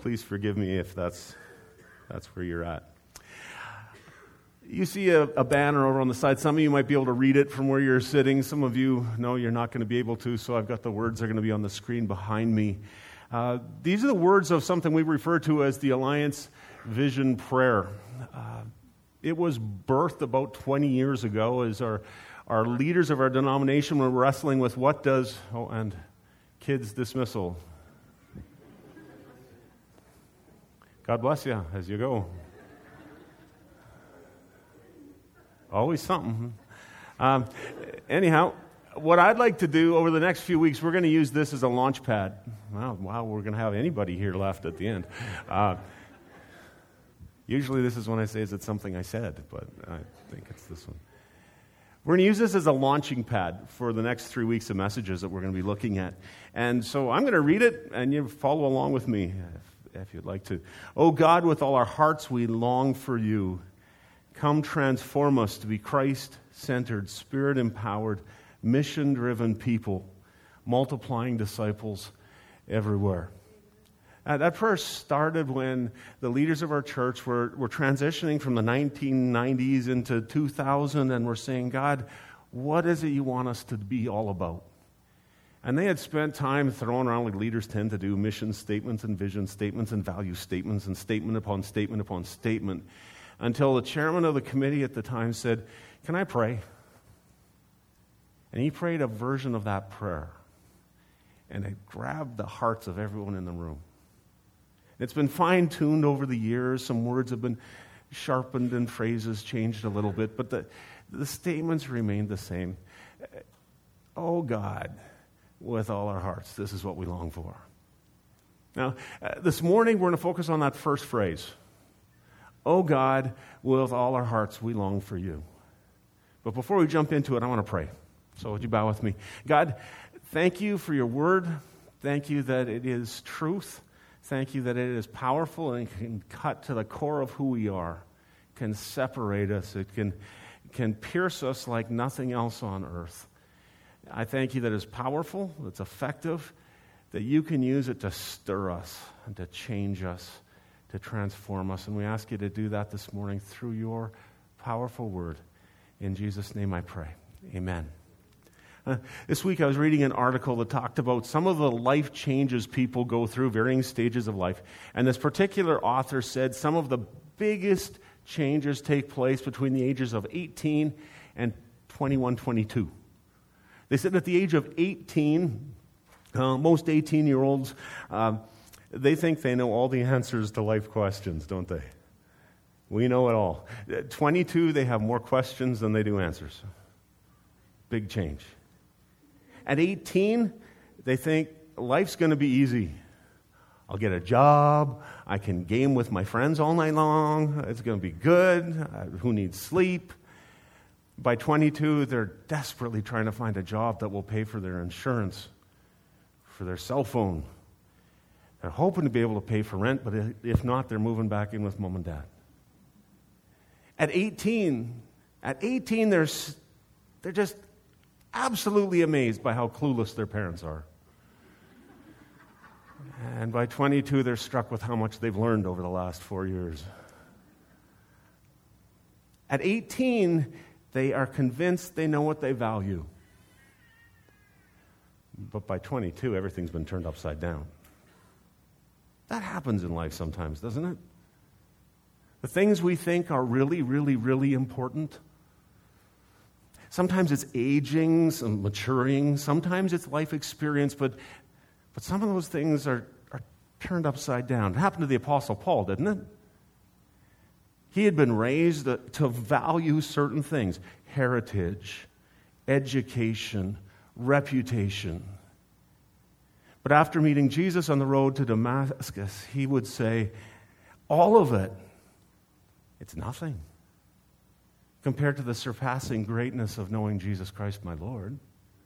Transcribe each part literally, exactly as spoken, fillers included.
please forgive me if that's that's where you're at. You see a, a banner over on the side. Some of you might be able to read it from where you're sitting. Some of you, no, you're not going to be able to, so I've got the words that are going to be on the screen behind me. Uh, these are the words of something we refer to as the Alliance Vision Prayer. Uh, it was birthed about twenty years ago as our, our leaders of our denomination were wrestling with what does, oh, and kids dismissal. God bless you as you go. Always something. Um, anyhow, what I'd like to do over the next few weeks, we're going to use this as a launch pad. Wow, wow we're going to have anybody here left at the end. Uh, usually this is when I say, is it something I said? But I think it's this one. We're going to use this as a launching pad for the next three weeks of messages that we're going to be looking at. And so I'm going to read it, and you follow along with me if, if you'd like to. Oh God, with all our hearts we long for you. Come transform us to be Christ-centered, Spirit-empowered, mission-driven people, multiplying disciples everywhere. Uh, that prayer started when the leaders of our church were, were transitioning from the nineteen nineties into two thousand, and were saying, God, what is it you want us to be all about? And they had spent time throwing around, like leaders tend to do, mission statements and vision statements and value statements and statement upon statement upon statement, until the chairman of the committee at the time said, can I pray? And he prayed a version of that prayer. And it grabbed the hearts of everyone in the room. It's been fine-tuned over the years. Some words have been sharpened and phrases changed a little bit, but the, the statements remained the same. Oh God, with all our hearts, this is what we long for. Now, uh, this morning we're going to focus on that first phrase. Oh God, with all our hearts we long for you. But before we jump into it, I want to pray. So would you bow with me? God, thank you for your word. Thank you that it is truth. Thank you that it is powerful and can cut to the core of who we are, can separate us. It can, can pierce us like nothing else on earth. I thank you that it's powerful, it's effective, that you can use it to stir us and to change us, to transform us. And we ask you to do that this morning through your powerful word. In Jesus' name I pray. Amen. Uh, this week I was reading an article that talked about some of the life changes people go through, varying stages of life. And this particular author said some of the biggest changes take place between the ages of eighteen and twenty-one, twenty-two. They said at the age of eighteen, uh, most eighteen-year-olds, uh, they think they know all the answers to life questions, don't they? We know it all. At twenty-two, they have more questions than they do answers. Big change. At eighteen, they think life's going to be easy. I'll get a job. I can game with my friends all night long. It's going to be good. Uh, who needs sleep? By twenty-two, they're desperately trying to find a job that will pay for their insurance, for their cell phone. They're hoping to be able to pay for rent, but if not, they're moving back in with mom and dad. At eighteen, at eighteen, they're, they're just absolutely amazed by how clueless their parents are. And by twenty-two, they're struck with how much they've learned over the last four years. At eighteen, they are convinced they know what they value. But by twenty-two, everything's been turned upside down. That happens in life sometimes, doesn't it? The things we think are really, really, really important. Sometimes it's aging, some maturing. Sometimes it's life experience, but but some of those things are, are turned upside down. It happened to the Apostle Paul, didn't it? He had been raised to value certain things: heritage, education, reputation. But after meeting Jesus on the road to Damascus, he would say, all of it, it's nothing compared to the surpassing greatness of knowing Jesus Christ, my Lord.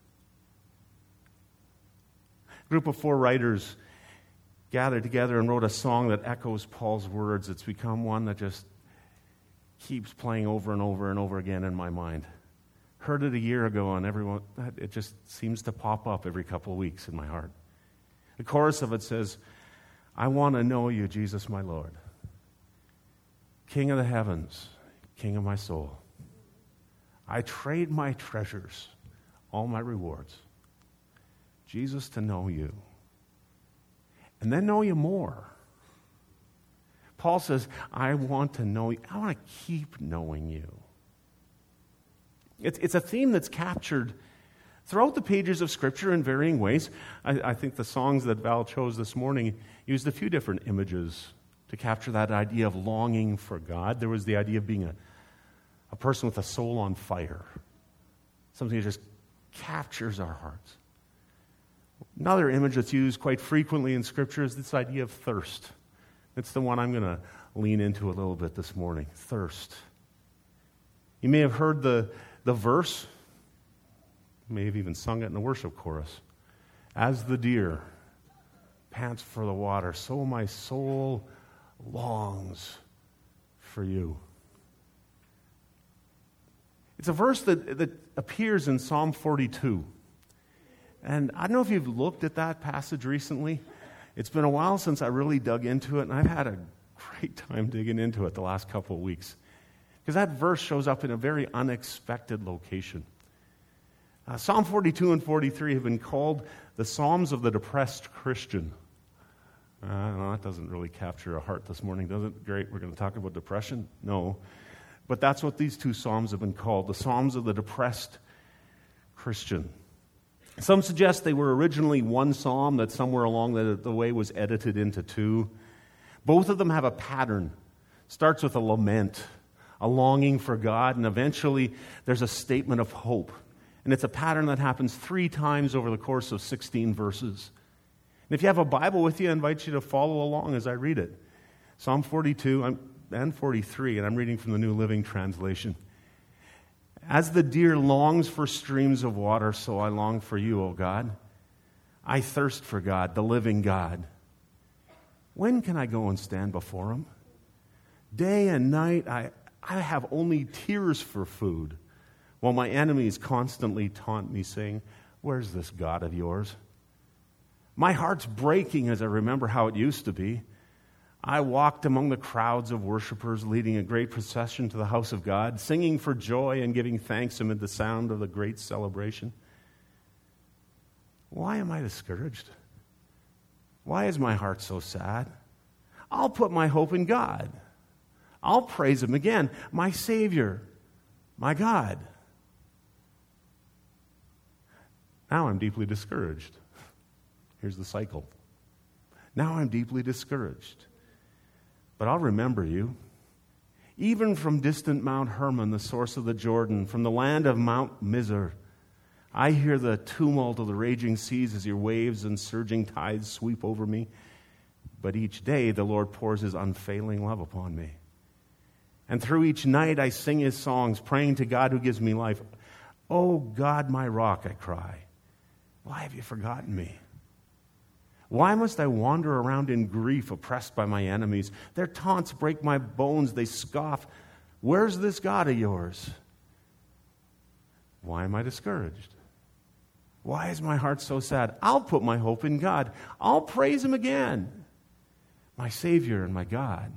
A group of four writers gathered together and wrote a song that echoes Paul's words. It's become one that just keeps playing over and over and over again in my mind. Heard it a year ago, and everyone, it just seems to pop up every couple of weeks in my heart. The chorus of it says, I want to know you, Jesus, my Lord. King of the heavens, King of my soul. I trade my treasures, all my rewards. Jesus, to know you. And then know you more. Paul says, I want to know you. I want to keep knowing you. It's, it's a theme that's captured throughout the pages of Scripture in varying ways. I, I think the songs that Val chose this morning used a few different images to capture that idea of longing for God. There was the idea of being a, a person with a soul on fire, something that just captures our hearts. Another image that's used quite frequently in Scripture is this idea of thirst. It's the one I'm going to lean into a little bit this morning, thirst. You may have heard the, the verse, you may have even sung it in the worship chorus. As the deer pants for the water, so my soul longs for you. It's a verse that, that appears in Psalm forty-two. And I don't know if you've looked at that passage recently. It's been a while since I really dug into it, and I've had a great time digging into it the last couple of weeks. Because that verse shows up in a very unexpected location. Uh, Psalm forty-two and forty-three have been called the Psalms of the depressed Christian. Uh, no, that doesn't really capture a heart this morning, does it? Great, we're going to talk about depression? No. But that's what these two Psalms have been called, the Psalms of the depressed Christian. Some suggest they were originally one psalm that somewhere along the, the way was edited into two. Both of them have a pattern. Starts with a lament, a longing for God, and eventually there's a statement of hope. And it's a pattern that happens three times over the course of sixteen verses. And if you have a Bible with you, I invite you to follow along as I read it. Psalm forty-two and forty-three, and I'm reading from the New Living Translation. As the deer longs for streams of water, so I long for you, O God. I thirst for God, the living God. When can I go and stand before him? Day and night, I, I have only tears for food, while my enemies constantly taunt me, saying, where's this God of yours? My heart's breaking as I remember how it used to be. I walked among the crowds of worshipers, leading a great procession to the house of God, singing for joy and giving thanks amid the sound of the great celebration. Why am I discouraged? Why is my heart so sad? I'll put my hope in God. I'll praise him again, my Savior, my God. Now I'm deeply discouraged. Here's the cycle. Now I'm deeply discouraged. But I'll remember you. Even from distant Mount Hermon, the source of the Jordan, from the land of Mount Mizar, I hear the tumult of the raging seas as your waves and surging tides sweep over me. But each day the Lord pours his unfailing love upon me. And through each night I sing his songs, praying to God who gives me life. Oh God, my rock, I cry. Why have you forgotten me? Why must I wander around in grief, oppressed by my enemies? Their taunts break my bones. They scoff. Where's this God of yours? Why am I discouraged? Why is my heart so sad? I'll put my hope in God. I'll praise him again, my Savior and my God.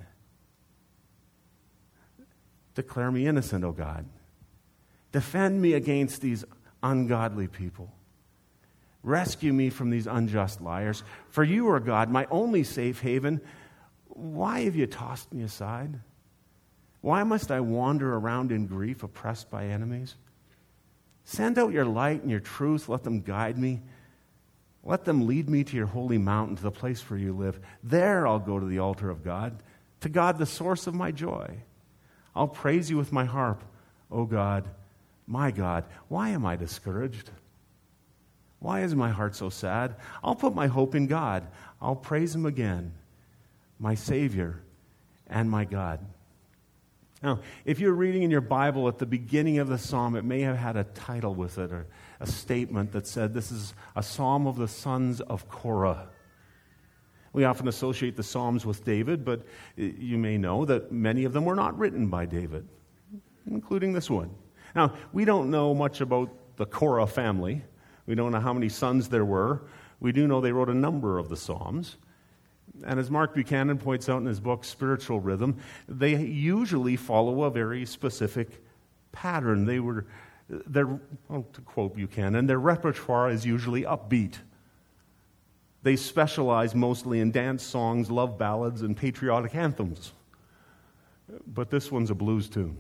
Declare me innocent, O God. Defend me against these ungodly people. Rescue me from these unjust liars. For you are God, my only safe haven. Why have you tossed me aside? Why must I wander around in grief, oppressed by enemies? Send out your light and your truth. Let them guide me. Let them lead me to your holy mountain, to the place where you live. There I'll go to the altar of God, to God, the source of my joy. I'll praise you with my harp, O God, my God. Why am I discouraged? Why is my heart so sad? I'll put my hope in God. I'll praise him again, my Savior and my God. Now, if you're reading in your Bible at the beginning of the psalm, it may have had a title with it or a statement that said, this is a psalm of the sons of Korah. We often associate the psalms with David, but you may know that many of them were not written by David, including this one. Now, we don't know much about the Korah family. We don't know how many sons there were. We do know they wrote a number of the Psalms. And as Mark Buchanan points out in his book, Spiritual Rhythm, they usually follow a very specific pattern. They were, their, well, to quote Buchanan, their repertoire is usually upbeat. They specialize mostly in dance songs, love ballads, and patriotic anthems. But this one's a blues tune.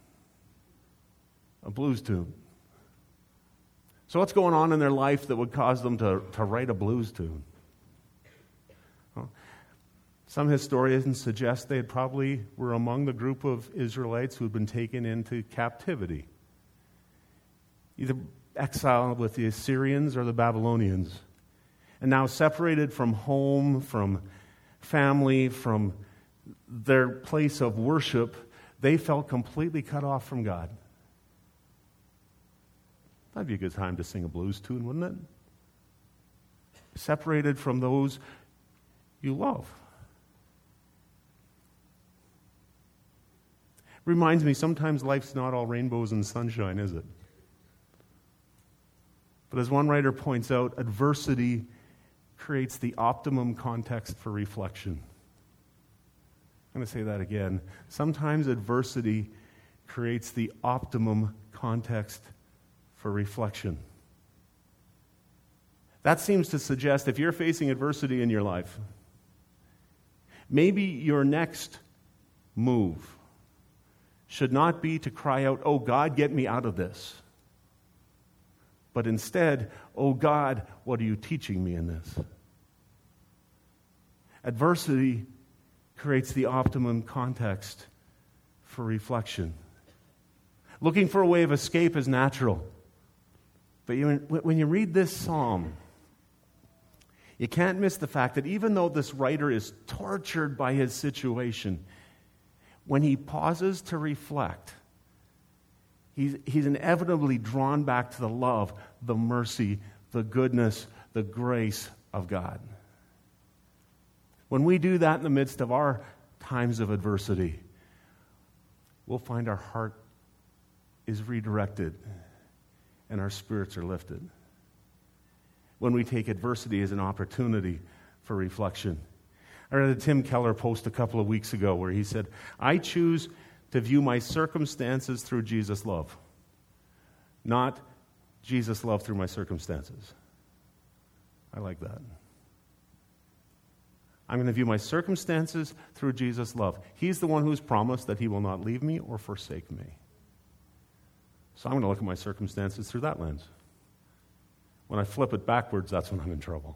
A blues tune. So what's going on in their life that would cause them to, to write a blues tune? Well, some historians suggest they had probably were among the group of Israelites who had been taken into captivity, either exiled with the Assyrians or the Babylonians, and now separated from home, from family, from their place of worship. They felt completely cut off from God. That'd be a good time to sing a blues tune, wouldn't it? Separated from those you love. Reminds me, sometimes life's not all rainbows and sunshine, is it? But as one writer points out, adversity creates the optimum context for reflection. I'm going to say that again. Sometimes adversity creates the optimum context for reflection. That seems to suggest if you're facing adversity in your life, maybe your next move should not be to cry out, "Oh God, get me out of this." But instead, "Oh God, what are you teaching me in this?" Adversity creates the optimum context for reflection. Looking for a way of escape is natural. But you, when you read this psalm, you can't miss the fact that even though this writer is tortured by his situation, when he pauses to reflect, he's, he's inevitably drawn back to the love, the mercy, the goodness, the grace of God. When we do that in the midst of our times of adversity, we'll find our heart is redirected and our spirits are lifted. When we take adversity as an opportunity for reflection. I read a Tim Keller post a couple of weeks ago where he said, "I choose to view my circumstances through Jesus' love, not Jesus' love through my circumstances." I like that. I'm going to view my circumstances through Jesus' love. He's the one who's promised that he will not leave me or forsake me. So I'm going to look at my circumstances through that lens. When I flip it backwards, that's when I'm in trouble.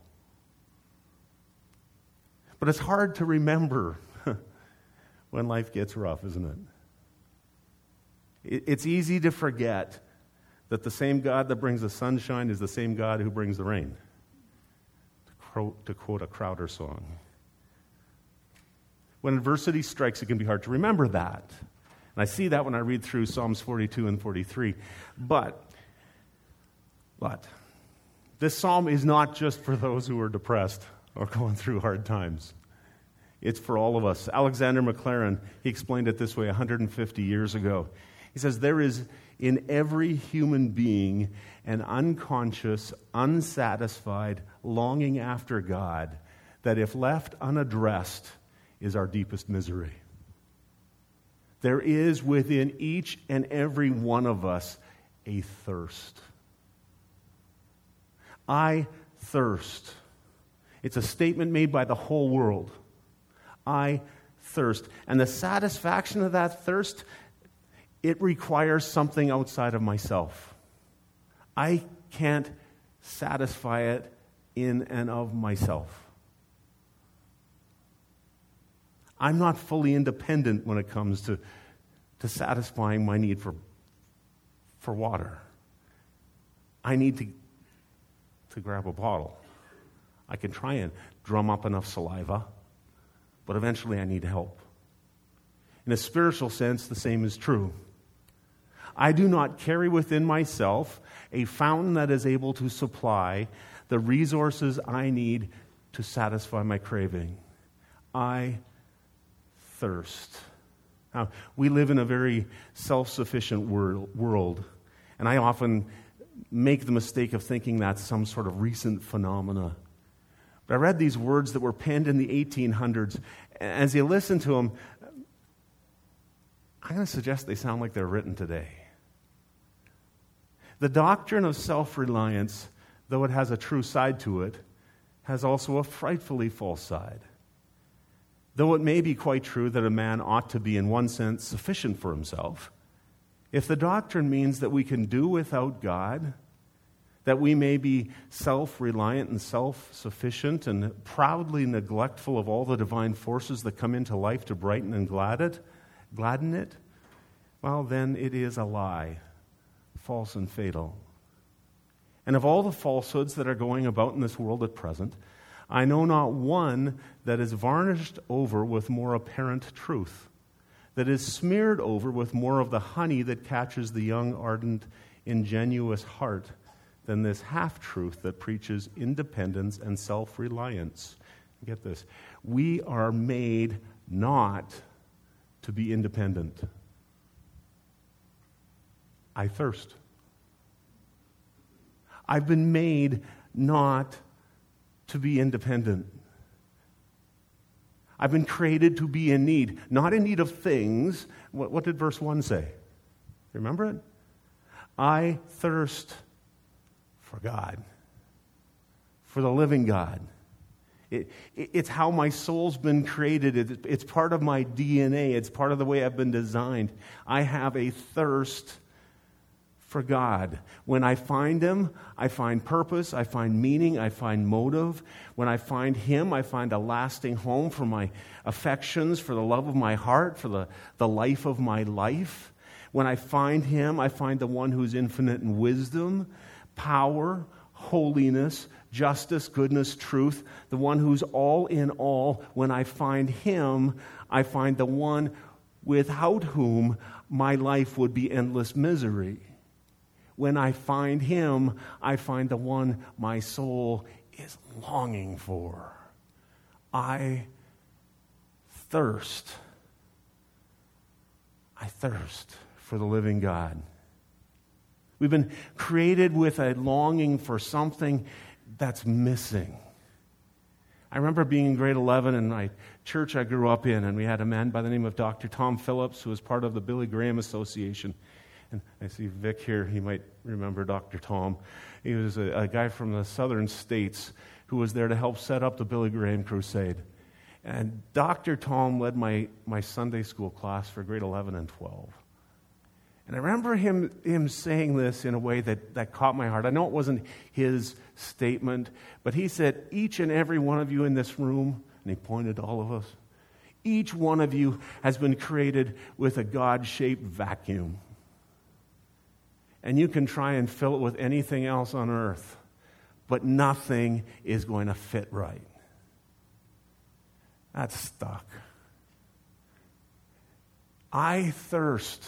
But it's hard to remember when life gets rough, isn't it? It's easy to forget that the same God that brings the sunshine is the same God who brings the rain, to quote a Crowder song. When adversity strikes, it can be hard to remember that. And I see that when I read through Psalms forty-two and forty-three. But, but, this psalm is not just for those who are depressed or going through hard times. It's for all of us. Alexander McLaren, he explained it this way one hundred fifty years ago. He says, "There is in every human being an unconscious, unsatisfied longing after God that, if left unaddressed, is our deepest misery." There is within each and every one of us a thirst. I thirst. It's a statement made by the whole world. I thirst. And the satisfaction of that thirst, it requires something outside of myself. I can't satisfy it in and of myself. I'm not fully independent when it comes to, to satisfying my need for, for water. I need to, to grab a bottle. I can try and drum up enough saliva, but eventually I need help. In a spiritual sense, the same is true. I do not carry within myself a fountain that is able to supply the resources I need to satisfy my craving. I thirst. Now, we live in a very self-sufficient wor- world, and I often make the mistake of thinking that's some sort of recent phenomena. But I read these words that were penned in the eighteen hundreds. As you listen to them, I'm going to suggest they sound like they're written today. The doctrine of self-reliance, though it has a true side to it, has also a frightfully false side. Though it may be quite true that a man ought to be, in one sense, sufficient for himself, if the doctrine means that we can do without God, that we may be self-reliant and self-sufficient and proudly neglectful of all the divine forces that come into life to brighten and glad it, gladden it, well, then it is a lie, false and fatal. And of all the falsehoods that are going about in this world at present, I know not one that is varnished over with more apparent truth, that is smeared over with more of the honey that catches the young, ardent, ingenuous heart than this half-truth that preaches independence and self-reliance. Get this. We are made not to be independent. I thirst. I've been made not to be independent. I've been created to be in need, not in need of things. What, what did verse one say? Remember it? I thirst for God, for the living God. It, it, it's how my soul's been created. It, it's part of my D N A. It's part of the way I've been designed. I have a thirst for God. When I find Him, I find purpose, I find meaning, I find motive. When I find Him, I find a lasting home for my affections, for the love of my heart, for the, the life of my life. When I find Him, I find the one who's infinite in wisdom, power, holiness, justice, goodness, truth, the one who's all in all. When I find Him, I find the one without whom my life would be endless misery. When I find Him, I find the one my soul is longing for. I thirst. I thirst for the living God. We've been created with a longing for something that's missing. I remember being in grade eleven in my church I grew up in, and we had a man by the name of Doctor Tom Phillips, who was part of the Billy Graham Association. And I see Vic here. He might remember Doctor Tom. He was a, a guy from the southern states who was there to help set up the Billy Graham Crusade. And Doctor Tom led my, my Sunday school class for grade eleven and twelve. And I remember him, him saying this in a way that, that caught my heart. I know it wasn't his statement, but he said, each and every one of you in this room, and he pointed to all of us, each one of you has been created with a God-shaped vacuum. And you can try and fill it with anything else on earth, but nothing is going to fit right. That's stuck. I thirst.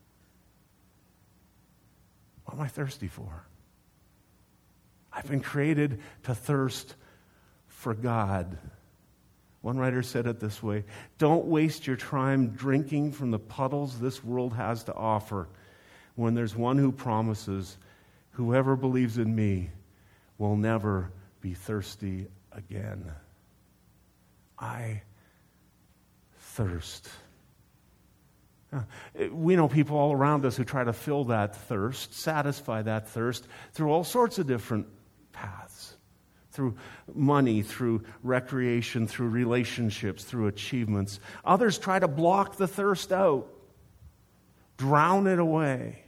What am I thirsty for? I've been created to thirst for God. One writer said it this way: don't waste your time drinking from the puddles this world has to offer, when there's one who promises, whoever believes in me will never be thirsty again. I thirst. We know people all around us who try to fill that thirst, satisfy that thirst through all sorts of different paths. Through money, through recreation, through relationships, through achievements. Others try to block the thirst out, drown it away.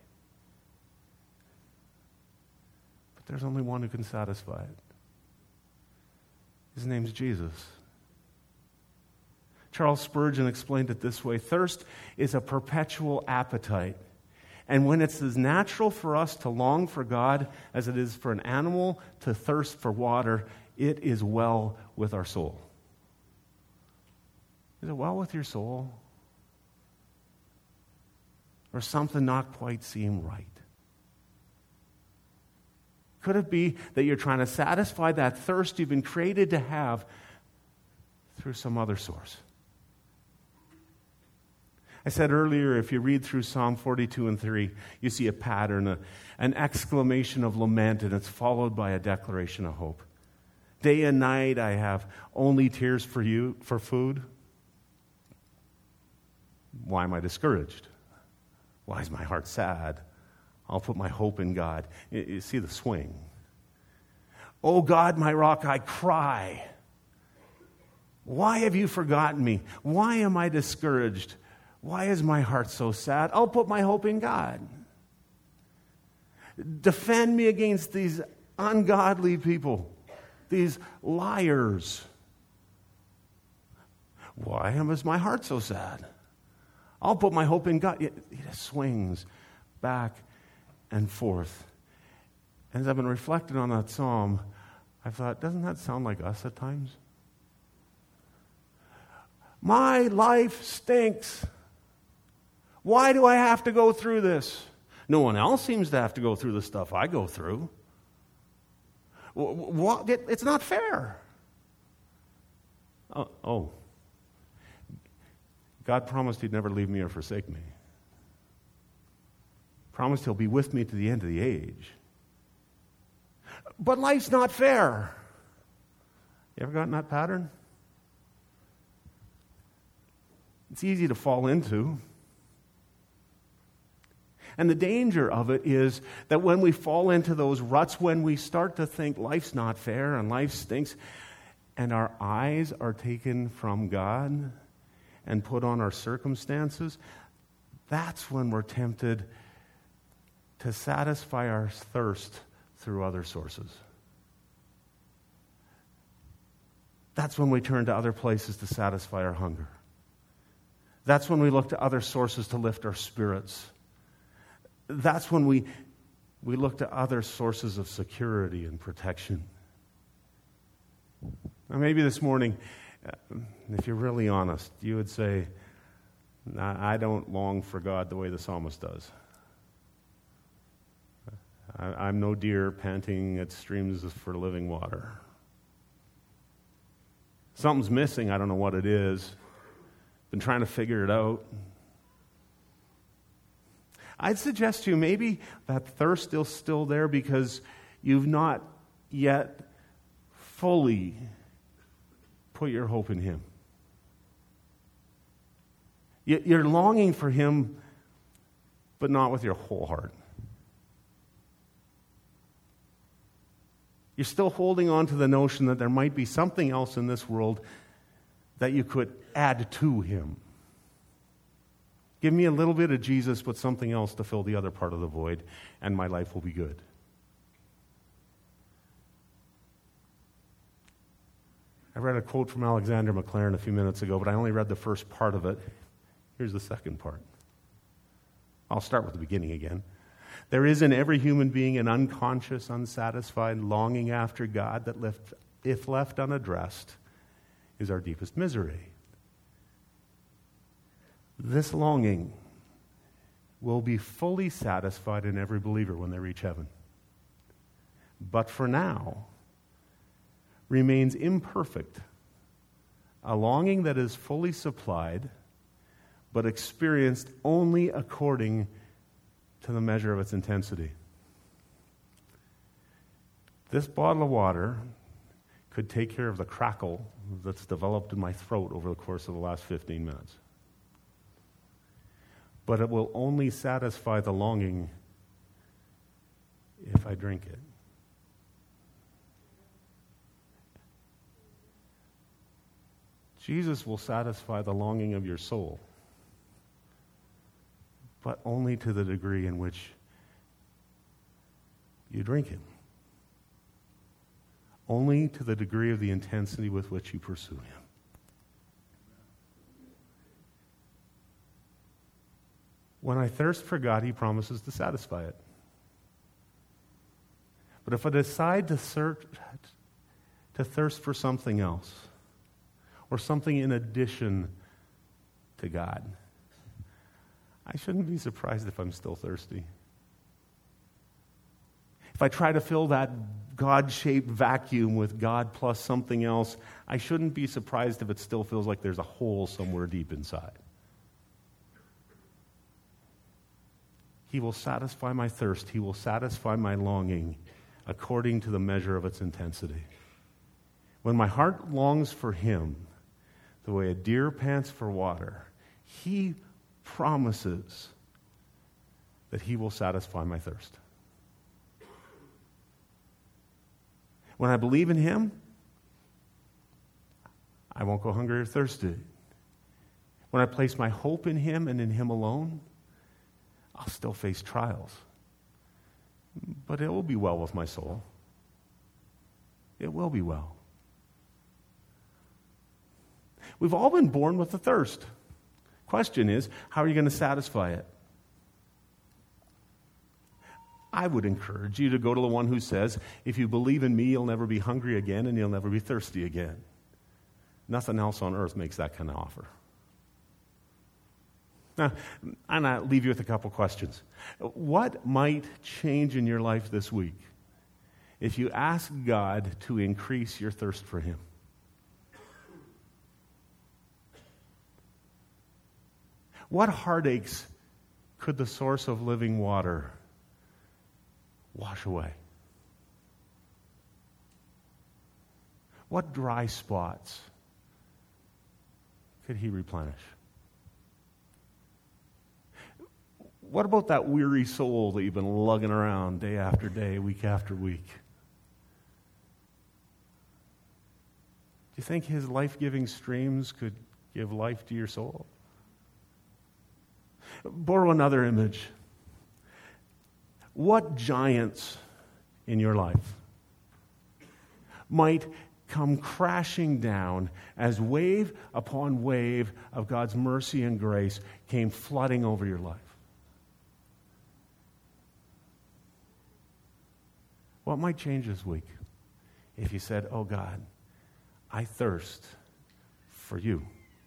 But there's only one who can satisfy it. His name's Jesus. Charles Spurgeon explained it this way: thirst is a perpetual appetite. And when it's as natural for us to long for God as it is for an animal to thirst for water, it is well with our soul. Is it well with your soul? Or something not quite seem right? Could it be that you're trying to satisfy that thirst you've been created to have through some other source? I said earlier, if you read through Psalm forty-two and three, you see a pattern, a, an exclamation of lament, and it's followed by a declaration of hope. Day and night I have only tears for you, for food. Why am I discouraged? Why is my heart sad? I'll put my hope in God. You, you see the swing. Oh God, my rock, I cry. Why have you forgotten me? Why am I discouraged? Why is my heart so sad? I'll put my hope in God. Defend me against these ungodly people, these liars. Why is my heart so sad? I'll put my hope in God. It, it swings back and forth. And as I've been reflecting on that psalm, I thought, doesn't that sound like us at times? My life stinks. Why do I have to go through this? No one else seems to have to go through the stuff I go through. What? It, it's not fair. Oh, oh. God promised he'd never leave me or forsake me. Promised he'll be with me to the end of the age. But life's not fair. You ever gotten that pattern? It's easy to fall into. And the danger of it is that when we fall into those ruts, when we start to think life's not fair and life stinks, and our eyes are taken from God and put on our circumstances, that's when we're tempted to satisfy our thirst through other sources. That's when we turn to other places to satisfy our hunger. That's when we look to other sources to lift our spirits. That's when we, we look to other sources of security and protection. Now, maybe this morning, if you're really honest, you would say, I don't long for God the way the psalmist does. I, I'm no deer panting at streams for living water. Something's missing. I don't know what it is. Been trying to figure it out. I'd suggest to you maybe that thirst is still there because you've not yet fully put your hope in Him. You're longing for Him, but not with your whole heart. You're still holding on to the notion that there might be something else in this world that you could add to Him. Give me a little bit of Jesus, but something else to fill the other part of the void, and my life will be good. I read a quote from Alexander McLaren a few minutes ago, but I only read the first part of it. Here's the second part. I'll start with the beginning again. There is in every human being an unconscious, unsatisfied longing after God that, left, if left unaddressed, is our deepest misery. This longing will be fully satisfied in every believer when they reach heaven. But for now, remains imperfect, a longing that is fully supplied, but experienced only according to the measure of its intensity. This bottle of water could take care of the crackle that's developed in my throat over the course of the last fifteen minutes. But it will only satisfy the longing if I drink it. Jesus will satisfy the longing of your soul, but only to the degree in which you drink Him. Only to the degree of the intensity with which you pursue Him. When I thirst for God, He promises to satisfy it. But if I decide to search, to thirst for something else, or something in addition to God, I shouldn't be surprised if I'm still thirsty. If I try to fill that God-shaped vacuum with God plus something else, I shouldn't be surprised if it still feels like there's a hole somewhere deep inside. He will satisfy my thirst. He will satisfy my longing according to the measure of its intensity. When my heart longs for him, the way a deer pants for water, he promises that he will satisfy my thirst. When I believe in him, I won't go hungry or thirsty. When I place my hope in him and in him alone, I'll still face trials. But it will be well with my soul. It will be well. We've all been born with a thirst. Question is, how are you going to satisfy it? I would encourage you to go to the one who says, if you believe in me, you'll never be hungry again and you'll never be thirsty again. Nothing else on earth makes that kind of offer. Now, I'm going to leave you with a couple questions. What might change in your life this week if you ask God to increase your thirst for him? What heartaches could the source of living water wash away? What dry spots could he replenish? What about that weary soul that you've been lugging around day after day, week after week? Do you think his life-giving streams could give life to your soul? Borrow another image. What giants in your life might come crashing down as wave upon wave of God's mercy and grace came flooding over your life? What might change this week if you said, oh God, I thirst for you?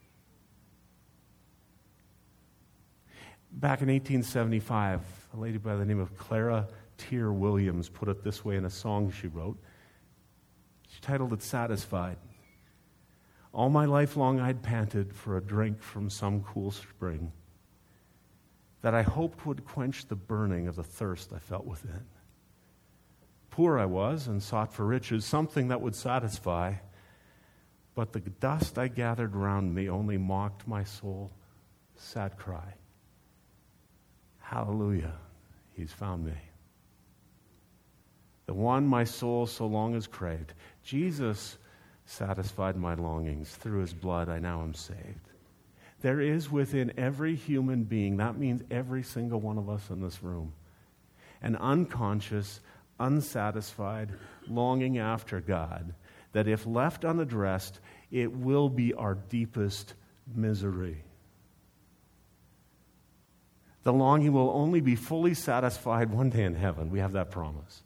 Back in eighteen seventy-five, a lady by the name of Clara Tear Williams put it this way in a song she wrote. She titled it Satisfied. All my life long I'd panted for a drink from some cool spring that I hoped would quench the burning of the thirst I felt within. Poor I was and sought for riches, something that would satisfy, but the dust I gathered round me only mocked my soul's sad cry. Hallelujah, he's found me. The one my soul so long has craved. Jesus satisfied my longings. Through his blood I now am saved. There is within every human being, that means every single one of us in this room, an unconscious, unsatisfied longing after God that if left unaddressed, it will be our deepest misery. The longing will only be fully satisfied one day in heaven. We have that promise.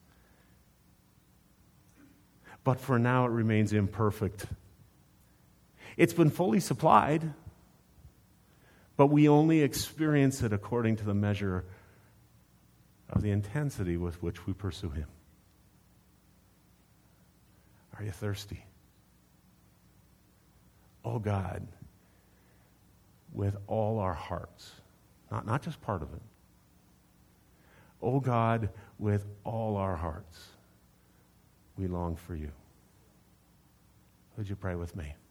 But for now, it remains imperfect. It's been fully supplied, but we only experience it according to the measure of the intensity with which we pursue him. Are you thirsty? Oh God, with all our hearts. Not, not just part of it. Oh God, with all our hearts, we long for you. Would you pray with me?